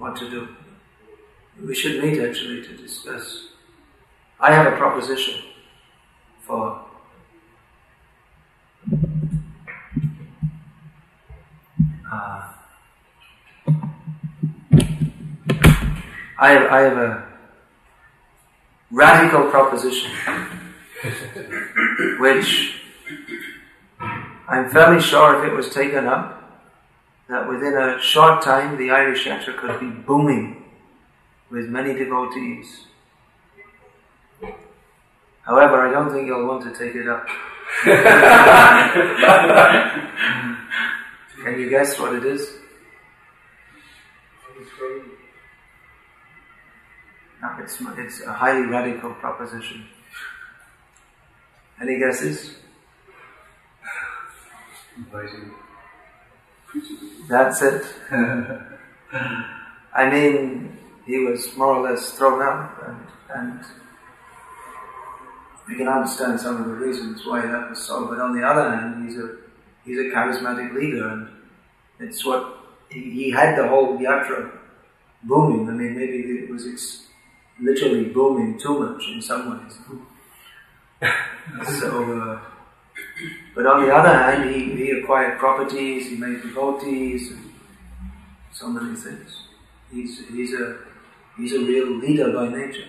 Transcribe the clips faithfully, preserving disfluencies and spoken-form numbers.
what to do. We should meet actually to discuss. I have a proposition for uh, I have, I have a radical proposition which I'm fairly sure if it was taken up, that within a short time the Irish Yatra could be booming with many devotees. However, I don't think you'll want to take it up. Can you guess what it is? No, it's, it's a highly radical proposition. Any guesses? That's it. I mean, he was more or less thrown out, and, and we can understand some of the reasons why that was so. But on the other hand, he's a he's a charismatic leader, and it's what he, he had the whole yatra booming. I mean, maybe it was ex- literally booming too much in some ways. so. Uh, But on the other hand, he, he acquired properties, he made devotees, and so many things. He's he's a he's a real leader by nature.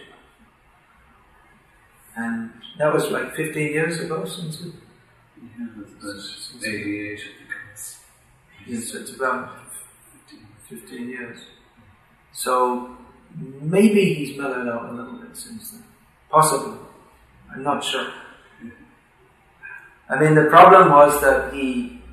And that was like fifteen years ago since it. Yeah, that's eighty-eight. Yes, it's about fifteen years. So maybe he's mellowed out a little bit since then. Possibly. I'm not sure. I mean, the problem was that he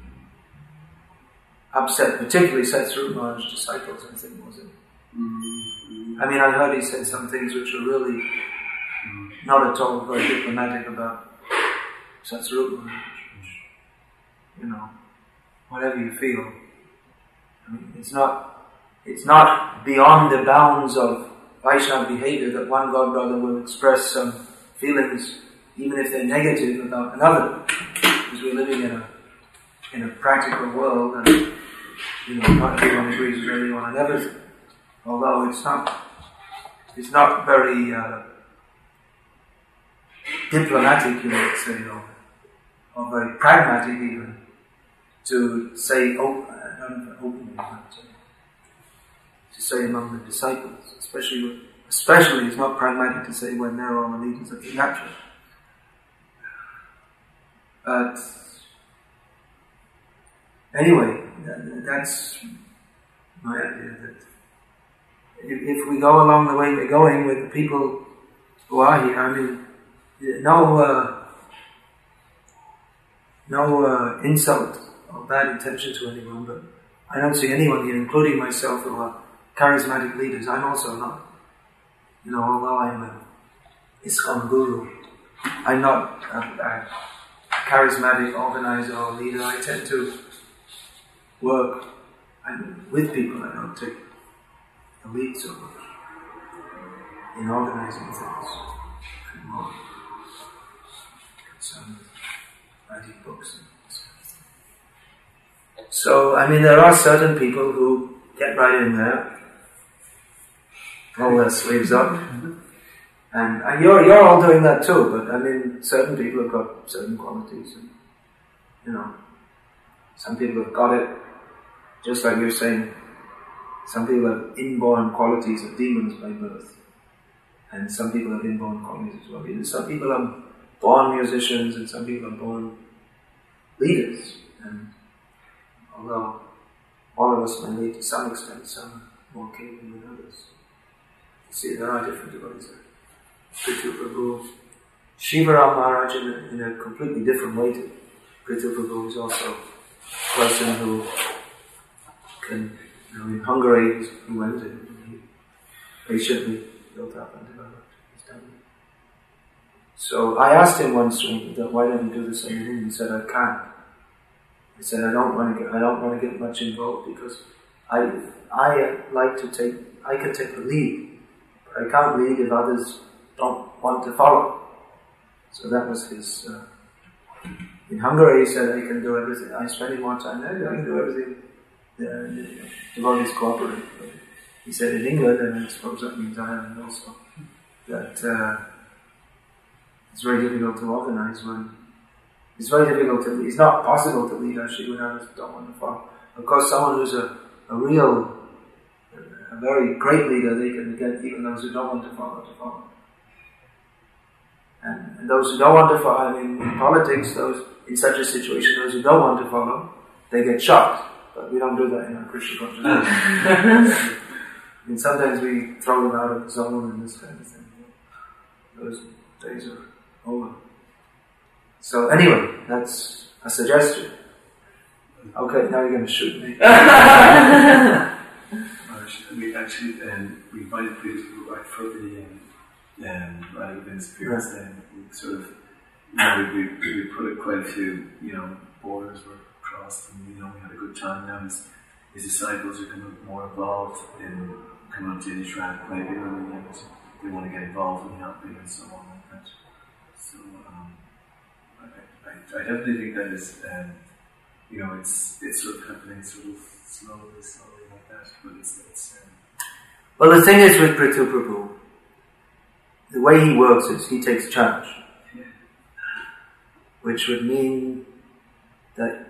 upset, particularly Satsrupa Maharaj's disciples, I think, was it? Mm-hmm. I mean, I heard he said some things which were really not at all very diplomatic about Satsrupa Maharaj, which, you know, whatever you feel. I mean, it's not, it's not beyond the bounds of Vaishnava behavior that one god brother will express some feelings, even if they're negative, about another, because we're living in a in a practical world, and you know, not everyone agrees with everyone on everything. Although it's not, it's not very uh, diplomatic, you might say, or, or very pragmatic even, to say open, uh, openly, but to, to say among the disciples, especially with, especially it's not pragmatic to say when they're all the leaders of the yatra. But anyway, that's my idea, that if we go along the way we're going with the people who are here, I mean, no uh, no uh, insult or bad intention to anyone, but I don't see anyone here, including myself, who are charismatic leaders. I'm also not. You know, although I'm an ISKCON guru, I'm not a, a charismatic organizer or leader. I tend to work with people. I don't take the lead so much in organizing things. I'm more concerned with writing books and this kind of thing. So, I mean, there are certain people who get right in there, roll their sleeves up. And, and you're you're all doing that too, but I mean, certain people have got certain qualities, and you know, some people have got it, just like you're saying. Some people have inborn qualities of demons by birth, and some people have inborn qualities as well. Some people are born musicians, and some people are born leaders. And although all of us may lead to some extent, some are more capable than others. You see, there are different devotees. Prithu Prabhu, Shivaram Maharaj in a, in a completely different way to Prithu Prabhu is also a person who can, you know, in Hungary he went and he patiently built up and developed his dhamma. So I asked him once, why don't you do the same thing? He said, I can't. He said, I don't want to get, I don't want to get much involved because I, I like to take, I can take the lead, but I can't lead if others don't want to follow. So that was his. Uh, in Hungary, he said, I can do everything. I'm spending more time there. I can do everything. The devotees cooperate. But he said in England, and I suppose that means Ireland also, that uh, it's very difficult to organise when it's very difficult to. It's not possible to lead actually when others don't want to follow. Of course, someone who's a, a real, a very great leader, they can get even those who don't want to follow to follow. And, and those who don't want to follow, I mean, in politics, those in such a situation, those who don't want to follow, they get shocked. But we don't do that in our Christian consciousness. I mean, sometimes we throw them out of the zone and this kind of thing. Those days are over. So anyway, that's a suggestion. Okay, now you're going to shoot me. we actually um, we invited people to go back for the um, Rally Within Spirits. Then we sort of, you know, we, we, we put quite a few, you know, borders were crossed, and you know, we had a good time. Now his, his disciples are becoming more involved in coming up to Israel quite regularly, and they want to get involved in helping and so on like that. So um, I, I, I definitely think that is, um, you know, it's it's sort of happening sort of slowly, slowly like that, but it's, it's um, well, the thing is with Prithu Prabhu, the way he works is he takes charge, yeah. which would mean that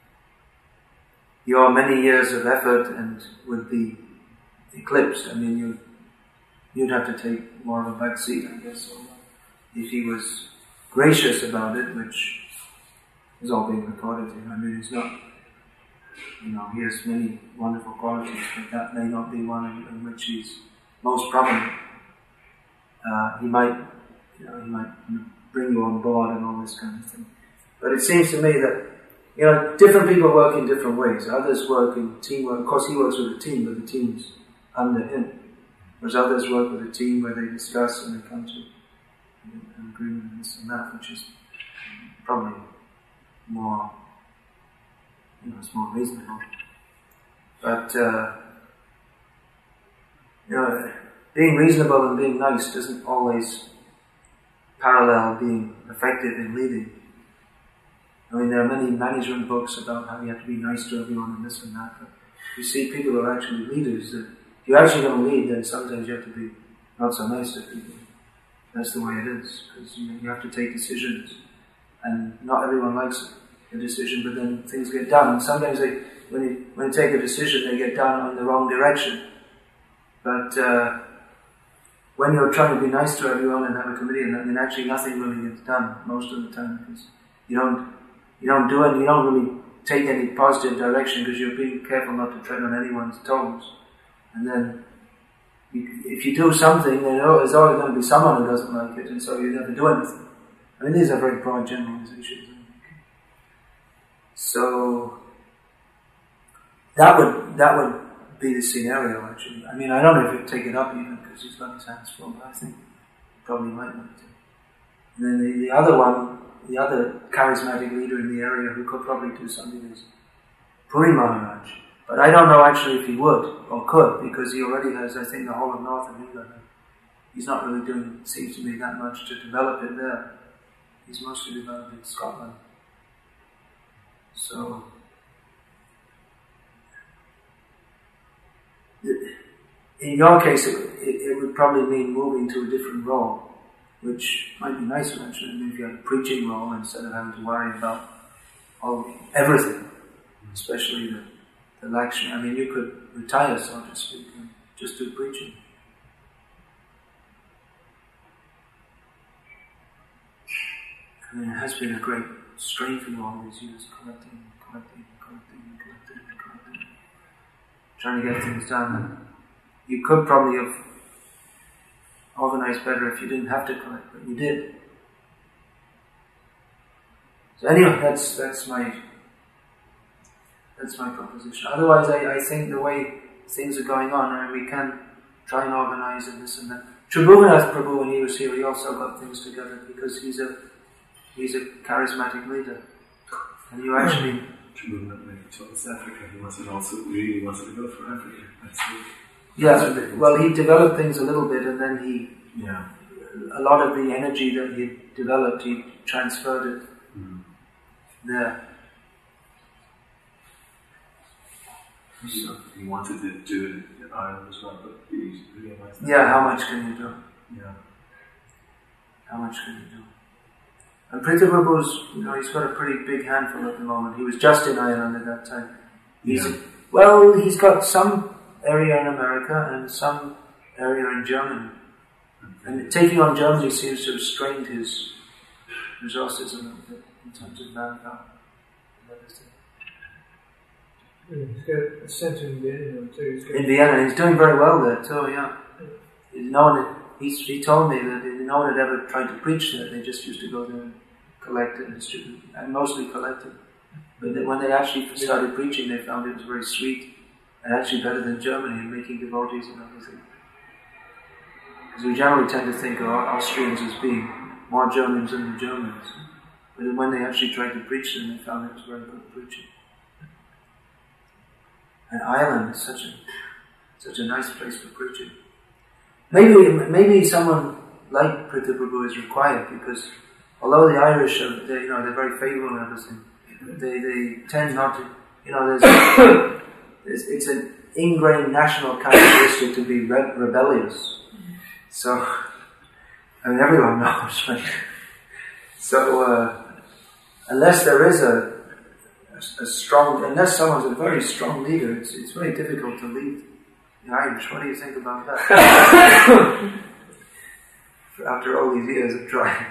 your many years of effort and would be eclipsed. I mean, you you'd have to take more of a back seat, I guess, if he was gracious about it, which is all being recorded here. I mean, it's not, you know, he has many wonderful qualities, but that may not be one in, in which he's most prominent. Uh, he might, you know, he might bring you on board and all this kind of thing. But it seems to me that, you know, different people work in different ways. Others work in teamwork. Of course, he works with a team, but the team's under him. Whereas others work with a team where they discuss and they come to an agreement and this and that, which is probably more, you know, it's more reasonable. But, uh, you know, being reasonable and being nice doesn't always parallel being effective in leading. I mean, there are many management books about how you have to be nice to everyone and this and that, but you see people who are actually leaders that if you're actually going to lead, then sometimes you have to be not so nice to people. That's the way it is, because you, you have to take decisions, and not everyone likes a decision, but then things get done. And sometimes they, when you when you take a decision, they get done in the wrong direction. But uh, when you're trying to be nice to everyone and have a committee, and then actually nothing really gets done most of the time, because you don't you don't do it, you don't really take any positive direction because you're being careful not to tread on anyone's toes. And then, you, if you do something, then there's always going to be someone who doesn't like it, and so you never do anything. I mean, these are very broad generalizations. So that would that would be the scenario, actually. I mean, I don't know if he'd take it up even because he's got his hands full, but I think he probably might like to. And then the, the other one, the other charismatic leader in the area who could probably do something is Puri Maharaj. But I don't know actually if he would or could, because he already has, I think, the whole of North of England. He's not really doing, seems to me, that much to develop it there. He's mostly developing Scotland. So, in your case, it, it, it would probably mean moving to a different role, which might be nicer actually. I mean, if you had a preaching role instead of having to worry about all everything, especially the The Lakshmi. I mean, you could retire, so to speak, and just do preaching. I mean, it has been a great strain for you all these years, collecting, collecting, collecting, collecting, collecting, trying to get things done. And you could probably have organized better if you didn't have to collect, but you did. So anyway, that's that's my. That's my proposition. Otherwise, I, I think the way things are going on, and we can try and organize and this and that. Tribhuvannath Prabhu, when he was here, he also got things together because he's a he's a charismatic leader. And you actually... Tribhuvannath went to South Africa. He wanted also really wanted to go for Africa. That's it. Yeah, well, he developed things a little bit, and then he... Yeah. A lot of the energy that he developed, he transferred it mm. there. He, So, he wanted to do it in Ireland as well, but he realized that. yeah, how much can you do? Yeah. How much can you do? And Prithvi Prabhu's, you know, he's got a pretty big handful at the moment. He was just in Ireland at that time. He's, Yeah. Well, he's got some area in America and some area in Germany. And taking on Germany seems to have strained his resources a little bit in terms of manpower. Yeah, he's got a centre in Vienna too. He's got In Vienna, he's doing very well there too, yeah. No one, he, he told me that no one had ever tried to preach there. They just used to go there and collect it and distribute it, and mostly collect it. But then when they actually started preaching, they found it was very sweet and actually better than Germany in making devotees and everything. Because we generally tend to think of Austrians as being more Germans than the Germans. But when they actually tried to preach them, they found it was very good preaching. And Ireland is such a such a nice place for preaching. Maybe maybe someone like Prithvi Prabhu is required, because although the Irish are, they, you know, they're very favourable and everything, they they tend not to, you know, there's, there's it's an ingrained national characteristic to be re- rebellious. So, I mean, everyone knows, right? So, uh, unless there is a a strong, unless someone's a very strong leader, it's it's very difficult to lead the Irish. What do you think about that? After all these years of trying.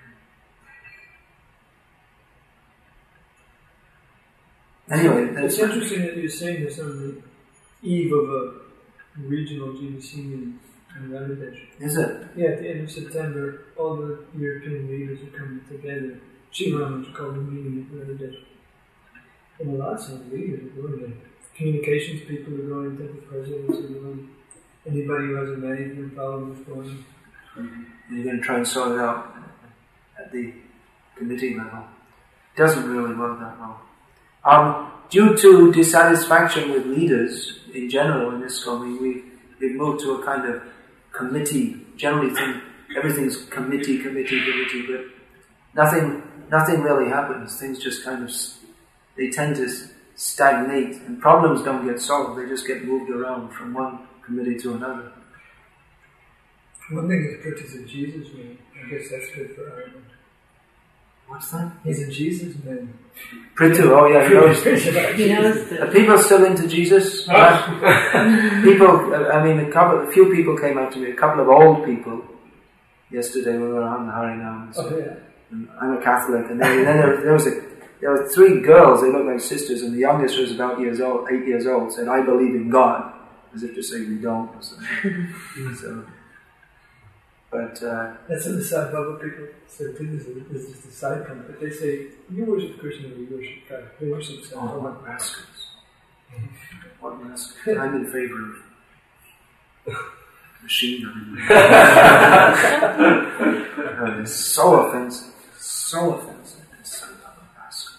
Anyway, it's interesting that you're saying this on the eve of a regional G B C meeting in Bangladesh. Is it? Yeah, at the end of September, all the European leaders are coming together. Shivaram is called a meeting in Bangladesh. And lots of leaders are going there. Communications people are going, to the presidents are going. Anybody who has a management problem is going. And you're going to try and sort it out at the committee level. It doesn't really work that well. Um, due to dissatisfaction with leaders in general in ISKCON, we, we, we've moved to a kind of committee. Generally think everything's committee, committee, committee, but nothing, nothing really happens. Things just kind of, they tend to stagnate, and problems don't get solved. They just get moved around from one committee to another. One thing is Prit is a Jesus man. I guess that's good for Ireland. What's that? He's a Jesus man. Prithu, oh yeah, he knows. He knows Are people still into Jesus? Uh, people, I mean, a couple, a few people came up to me, a couple of old people, yesterday when we were on the Harinam. Oh, yeah. And I'm a Catholic, and then, then there, there was a, there were three girls, they looked like sisters, and the youngest was about years old, eight years old, said, "I believe in God," as if to say we don't, or something. So, but, uh, that's what the Sai Baba people say, this is just a side comment, but they say, you worship Krishna or you worship God. They worship Sai oh, Baba. what rascals. What rascals. I'm in favor of machine learning. uh, it's so offensive. So offensive. It's so rascal.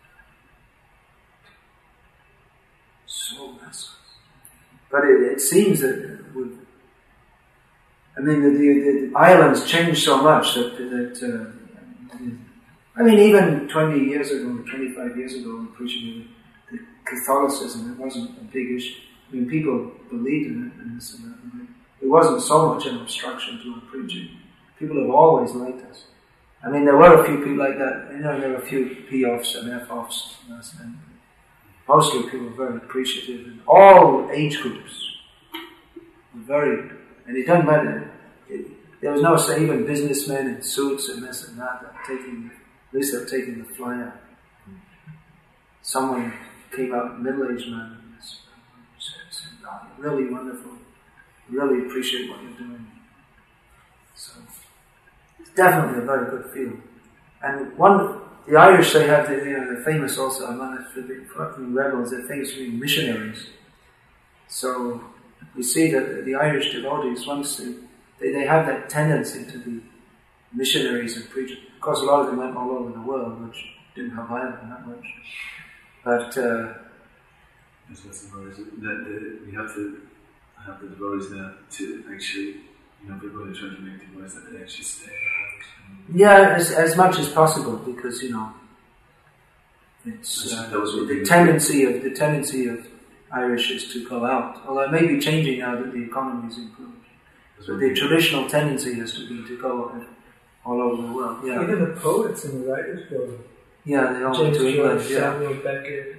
So rascal. But it, it seems that with I mean, the, the, the island's changed so much that, that uh, I mean, even twenty years ago, twenty-five years ago, when preaching the, the Catholicism, it wasn't a big issue. I mean, people believed in it and this and that. And it wasn't so much an obstruction to our preaching. People have always liked us. I mean, there were a few people like that. You know, there were a few P-offs and F-offs. And mostly people were very appreciative. And all age groups were very. And it doesn't matter. It, there was no say even businessmen in suits and this and that, that taking, at least they're taking the flyer. Someone came out, middle-aged man, and said, "Oh, you're really wonderful. Really appreciate what you're doing." So it's definitely a very good field. And one, the Irish, they have, the, you know, they're famous also among the fucking rebels. They're famous for being missionaries. So we see that the Irish devotees, once they, they, they have that tendency to be missionaries and preachers. Of course, a lot of them went all over the world, which didn't help Ireland that much. But uh, That's what's important. That the, we have to have the devotees now to actually, you know, people are trying to make devotees that they actually stay out. yeah, as as much as possible, because you know, it's uh, the tendency of the tendency of Irish is to go out. Although it may be changing now that the economy is improved. But the traditional tendency has to be to go all over the world. Yeah. Even the poets and the writers go. Yeah, they all James went to England. Joyce, Yeah. Samuel Beckett.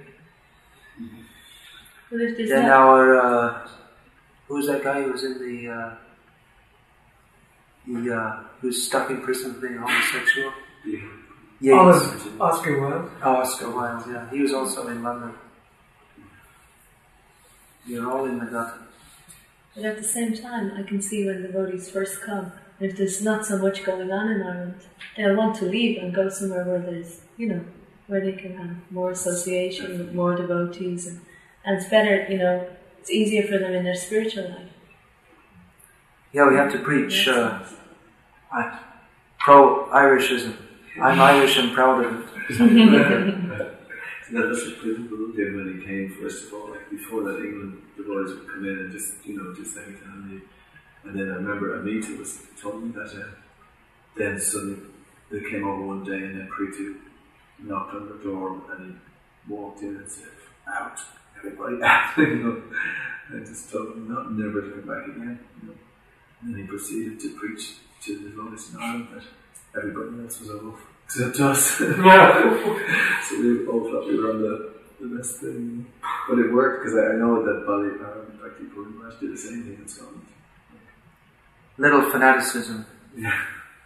Well, if there's Then not, our uh, who was that guy who was in the uh, the uh, who was stuck in prison for being homosexual? Yeah. Yates. Oh, Oscar Wilde. Oh, Oscar Wilde. Yeah, he was also in London. You're all in the gutter. but at the same time, I can see when the devotees first come, if there's not so much going on in Ireland, they'll want to leave and go somewhere where there's, you know, where they can have more association with more devotees, and, and it's better, you know, it's easier for them in their spiritual life. Yeah, we have to preach uh, uh, pro-Irishism. I'm Irish and proud of it. That was a principle did when he came, first of all, like before that England, the boys would come in and just, you know, just every time they, and then I remember Amita was told me that uh, then suddenly they came over one day and then Preetu knocked on the door and he walked in and said, out, everybody out, you know, and just told them not, never to come back again, you know. And then he proceeded to preach to the devotees in Ireland that everybody else was off. Except us. So we all thought we were on the, the best thing. But it worked because I, I know that Bali, uh, in fact, people in March did the same thing in Scotland. Little fanaticism. Yeah.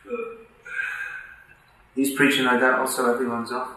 He's preaching like that, also everyone's off.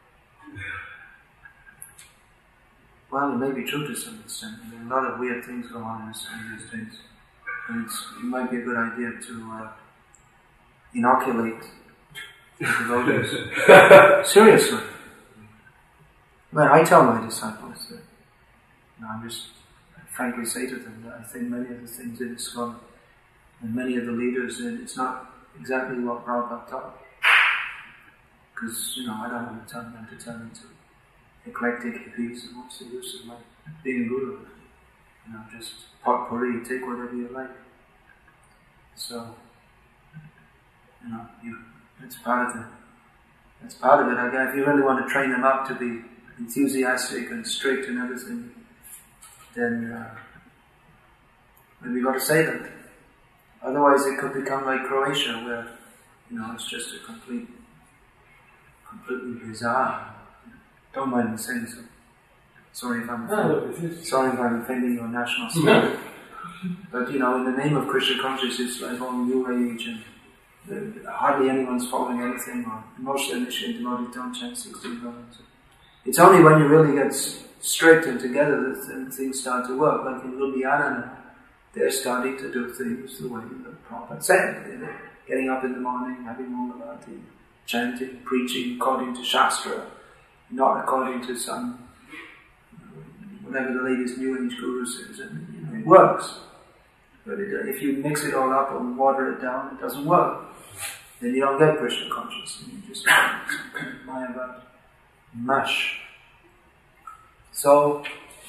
Well, it may be true to some extent. There are a lot of weird things going on in these days. And it's, it might be a good idea to uh, inoculate the devotees. Seriously. Well, I tell my disciples that, you know, I just frankly say to them that I think many of the things in ISKCON and many of the leaders, it's not exactly what Prabhupada taught. Because, you know, I don't want to turn them to turn into eclectic hippies, and what's the use of like being a guru? You know, just potpourri, take whatever you like. So, you know, you, that's part of it. That's part of it. Again, if you really want to train them up to be enthusiastic and strict and everything, then uh, then we got to say that. Otherwise, it could become like Croatia, where, you know, it's just a complete, completely bizarre. Don't mind me saying so. Sorry if I'm offending, sorry if I'm offending your national spirit. But, you know, in the name of Krishna consciousness, it's like all New Age, and uh, hardly anyone's following anything, or most initiated devotees don't chant sixteen rounds. It's only when you really get strict and together that things start to work. Like in Ljubljana, they're starting to do things the way the Prabhupada said. You know, getting up in the morning, having Mangalati, chanting, preaching according to Shastra, not according to some, whatever the latest New Age guru says. And, you know, it works. But it, if you mix it all up and water it down, it doesn't work. Then you don't get Krishna consciousness. You just get some kind of Mayavad mush. So,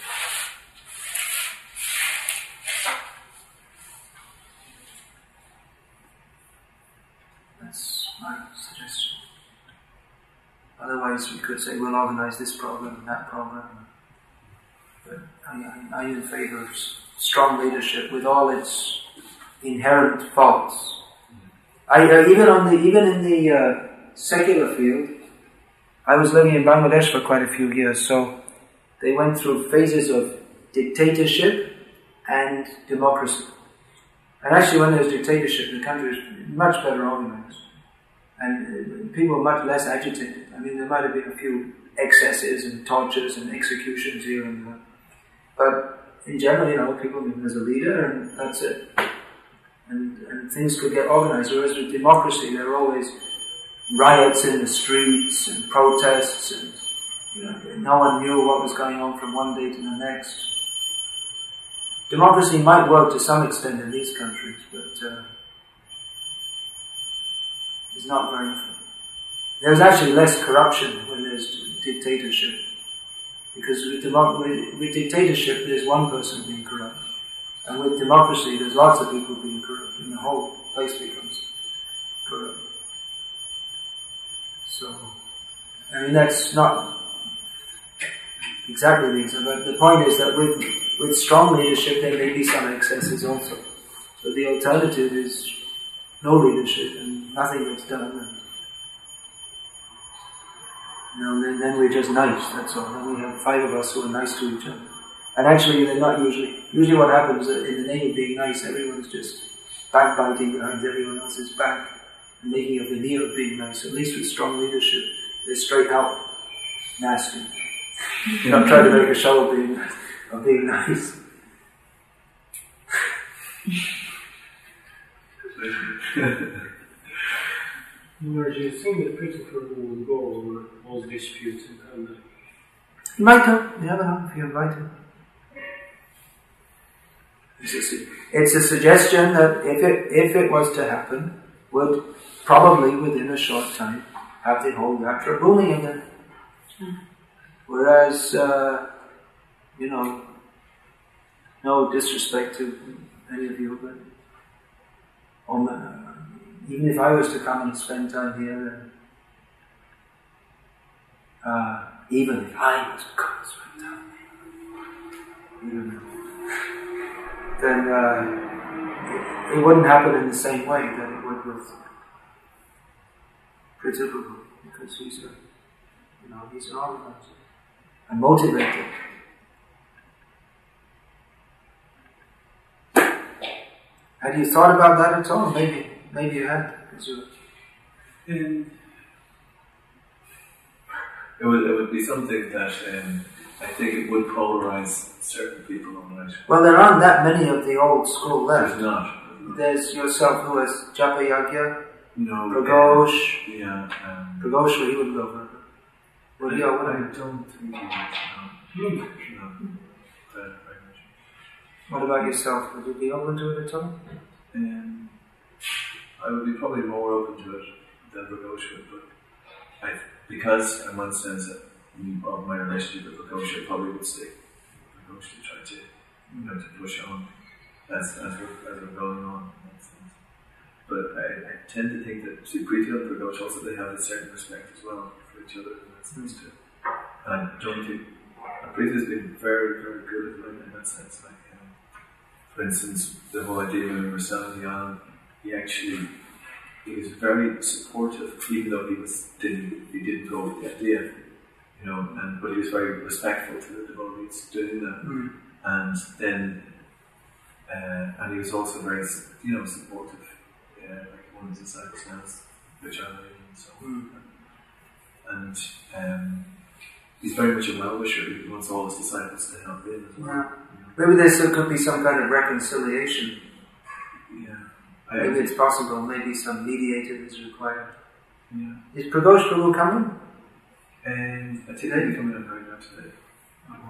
that's my suggestion. Otherwise, we could say we'll organize this program and that program. But I, I, I in favor of strong leadership with all its inherent faults. I uh, even on the even in the uh, secular field, I was living in Bangladesh for quite a few years, so they went through phases of dictatorship and democracy. And actually, when there was dictatorship, the country was much better organized, and people were much less agitated. I mean, there might have been a few excesses and tortures and executions here and there, but in general, you know, people, there's a leader and that's it. And, and things could get organized. Whereas with democracy, there are always riots in the streets and protests, and, you know, no one knew what was going on from one day to the next. Democracy might work to some extent in these countries, but uh, it's not very often. There's actually less corruption when there's dictatorship. Because with, democ- with, with dictatorship, there's one person being corrupt. And with democracy, there's lots of people being corrupt, and the whole place becomes corrupt. So, I mean, that's not, exactly these. But the point is that with with strong leadership, there may be some excesses also. So the alternative is no leadership and nothing gets done. And, you know, then, then we're just nice. That's all. Then we have five of us who are nice to each other. And actually, they're not usually. Usually, what happens is in the name of being nice, everyone's just backbiting behind everyone else's back and making a veneer of being nice. At least with strong leadership, they're straight out nasty. You know, try to make a show of being of being nice. Marge, you think that Christopher will go over all disputes and conduct? You might have. You never know if you invite him. It's a, su- it's a suggestion that if it if it was to happen, would probably within a short time have the whole yatra booming again. Mm. Whereas, uh, you know, no disrespect to any of you, but um, uh, even if I was to come and spend time here, then, uh, even if I was to come and spend time here, even then uh, it, it wouldn't happen in the same way that it would with Pritha Prabhu, because he's a, you know, he's an organizer and motivated. Had you thought about that at all? Maybe, maybe you had. You um, it would it would be something that um, I think it would polarize certain people on right. Well, there aren't that many of the old school left. There's not. There's yourself who has Japa Yagya, no, Pragosh. Um, yeah, um, Pragosh, well, he wouldn't go for it. Would he? I, Or would I he? don't think he would. No, no, very, very much. What about yourself? Would you be open to it at all? Um, I would be probably more open to it than Pragosh would, but I, because in one sense of my relationship with Pragosh, I probably would stay. Pragosh to try to, you know, to push on as as we're, as we're going on. In that sense. But I, I tend to think that Suprita and Pragosh also they have a certain respect as well for each other in that sense too. And I don't think Prita's been very, very good at women in that sense. Like, um, for instance, the whole idea when we were selling the island, he actually he was very supportive, even though he was didn't he didn't go with the idea, you know, and but he was very respectful to the devotees doing that. Mm. And then uh, and he was also very, you know, supportive, uh, like one of his disciples now, Vijay and so on. Mm. And um, he's very much a well-wisher. He wants all his disciples to help him as well. Yeah. Maybe there still could be some kind of reconciliation. Yeah. Maybe it's possible. Maybe some mediator is required. Yeah. Is Pragosh Prabhu coming? And I think they're coming up right now today. Oh.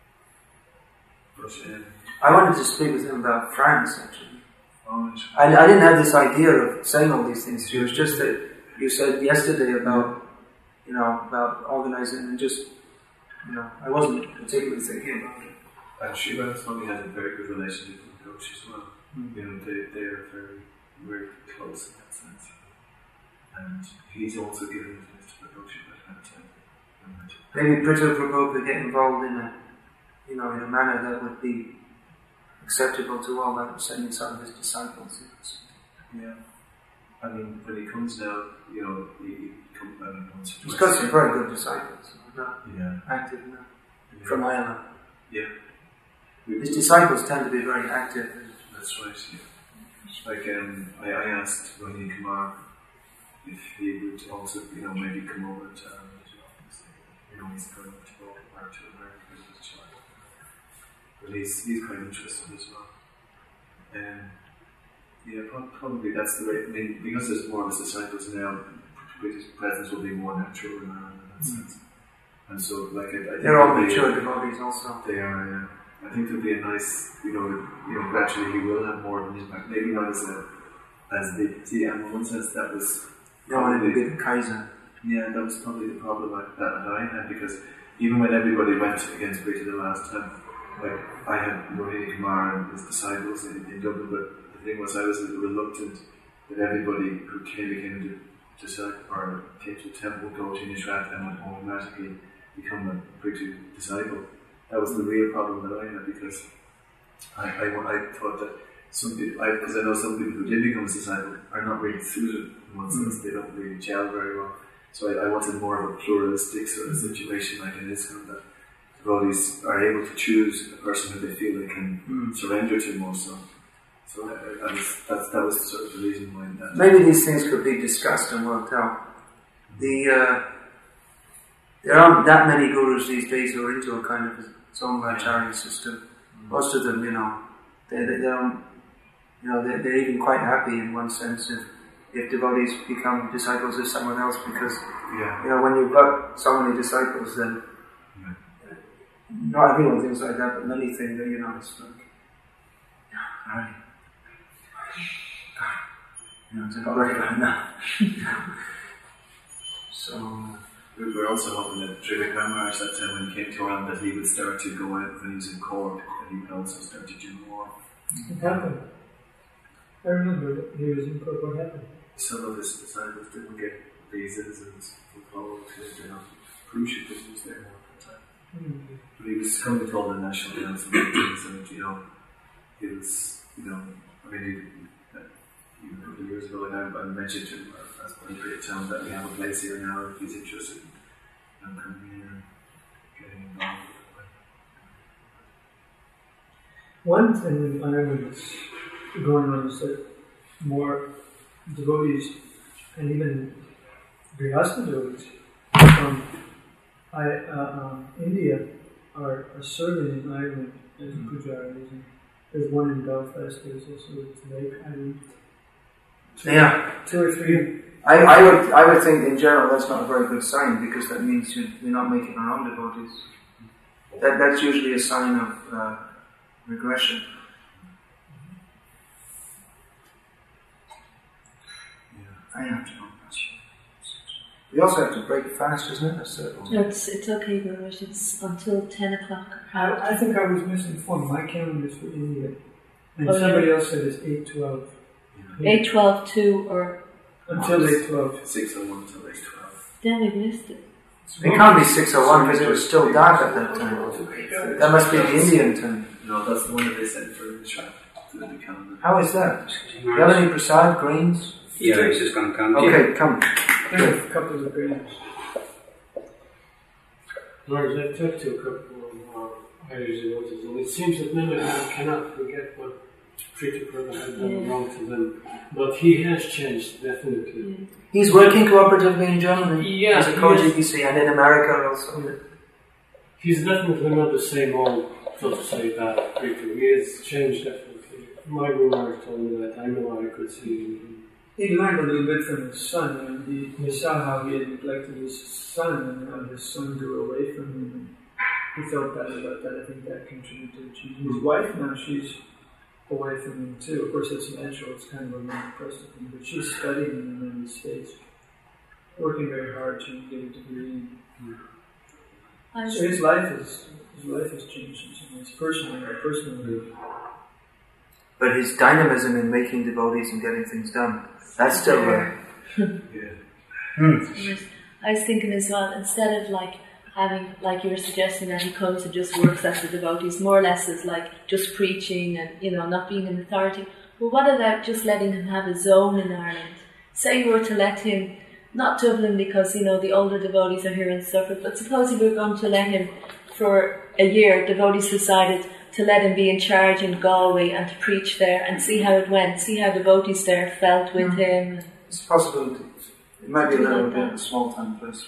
But, um, I wanted to speak with him about France, actually. oh, I, I didn't have this idea of saying all these things to you. It was just that you said yesterday about, you know, about organizing and just, you know, I wasn't particularly thinking about it. and Shiva Swami has a very good relationship with the coach as well. Mm. You know, they, they are very, very close in that sense. And he's also given his best to the coach at that time. Maybe Pritha Prabhu could get involved in a, you know, in a manner that would be acceptable to all, like sending some of his disciples. Yeah. I mean, when he comes now, you know, he, he comes I mean, once or He's twice. got some very good disciples. Not Yeah. active now. Yeah. From Ireland. Yeah. His disciples tend to be very active. That's right, yeah. Like, um, I, I asked Rohini Kumar if he would also, you know, maybe come over to Ireland as well. You know, he's going to go back to America with his child. But he's, he's quite interested as well. Um, yeah, probably that's the way, I mean, because there's more of his disciples now, British presence will be more natural in Ireland in that sense. And so, like, I, I think They're all they- mature devotees also. They are, yeah. I think there'll be a nice, you know, you know, gradually he will have more of an impact. Maybe not as a, as the, see, and in one sense that was No one would be the Kaiser. yeah, that was probably the problem that, that I had, because even when everybody went against Brita the last time, like, I had Rohini Kumar and his disciples in, in Dublin, but the thing was I was reluctant that everybody who came, came to, to select, or came to the temple would go to Nishrat and would automatically become a Prithu disciple. That was the real problem that I had, because I, I, I thought that some people, because I, I know some people who did become a disciple are not really suited in one sense, mm. they don't really gel very well. So I, I wanted more of a pluralistic sort of situation like in ISKCON, that devotees are able to choose a person who they feel they can mm. surrender to more so. So I, I was, that's, that was sort of the reason why that... Maybe these things could be discussed and worked out. The, uh, there aren't that many gurus these days who are into a kind of its own acharya system. Mm. Most of them, you know, they, they, they don't, you know, they're, they're even quite happy in one sense if, if devotees become disciples of someone else, because, yeah. you know, when you've got so many disciples, then yeah. not everyone thinks like that, but many think that, you know, it's like, alright. You know, it's a great right now. So, uh, we were also hoping that Trivikram Maharaj, that time when he came to Ireland, that he would start to go out when he was in Cork, and he would also start to do more. What happened? I remember that he was in Cork. What happened? Some of his disciples didn't get visas and were followed to, you know, cruise ship business there all the time. Mm-hmm. But he was coming to all the national council meetings, and, you know, he was, you know, I mean, he, even a couple of years ago, like I, I mentioned to him, I was going to tell him that we have a place here now if he's interested in, you know, coming here and getting involved. One thing in Ireland that's going on is that more devotees, and even Grihastha devotees from I, uh, um, India are, are serving in Ireland as mm-hmm. pujaris. There's one in Belfast, there's also Lake Island. Two, yeah. Two or three. I, I would I would think in general that's not a very good sign, because that means you, you're not making our own devotees. That That's usually a sign of uh, regression. I have to know. We also have to break fast, isn't it? That's it. No, it's, it's okay, Gurus. It's until ten o'clock. I, I think I was misinformed. My calendar is for India. And oh, somebody yeah. else said it's eight twelve. eight twelve, two, or... Until eight twelve. six oh one till eight twelve. Then we've missed it. It can't be six oh one because it was still dark at that time. That must be the Indian time. No, that's the one that they sent for the track to the calendar. How is that? Do you have any prasad, greens? Yeah, it's just going to come. Okay, come. There's a couple of greens. Lord, I talked to a couple of uh, Irish devotees, and it seems that none of them cannot forget what Prithu Prabhu had done yeah. wrong to them. But he has changed, definitely. Yeah. He's working cooperatively in Germany. Yeah, as a co-G B C, and in America also. He's definitely not the same old, so to say, that Prithu. He has changed, definitely. My Guru told me that. I know I could see him. He learned a little bit from his son, and he, he saw how he had neglected his son, and how his son grew away from him. And he felt bad about that. I think that contributed to his mm-hmm. wife now. She's away from him too. Of course, it's natural. It's kind of a long process, but she's studying in the United States, working very hard to get a degree. Mm-hmm. So his life is his life has changed in some ways, personally, personally. But his dynamism in making devotees and getting things done, that's still there. Yeah. Hmm. I was thinking as well, instead of like having, like you were suggesting, that he comes and just works as the devotees, more or less is like just preaching and, you know, not being an authority. But what about just letting him have a zone in Ireland? Say you were to let him, not Dublin because, you know, the older devotees are here and stuff, but suppose you were going to let him for a year, devotees decided to let him be in charge in Galway and to preach there and see how it went, see how devotees there felt with mm. him. It's a possibility. It might be a little bit of a small town place.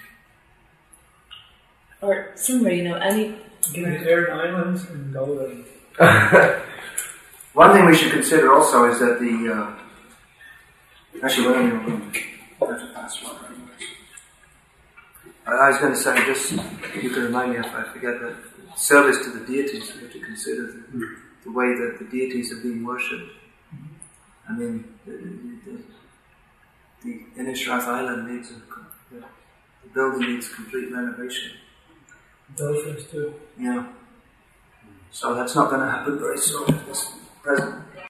Or somewhere, you know, any... Give me Aran Islands and Galway. One thing we should consider also is that the... Uh, actually, what am I going to have to pass one right I, I was going to say, just, you can remind me if I forget that, service to the deities, we have to consider the, mm. the way that the deities are being worshipped. Mm. I mean, the, the, the Innisrath Island needs a, the, the building needs complete renovation. Belfast too. Yeah. So that's not going to happen very soon at this present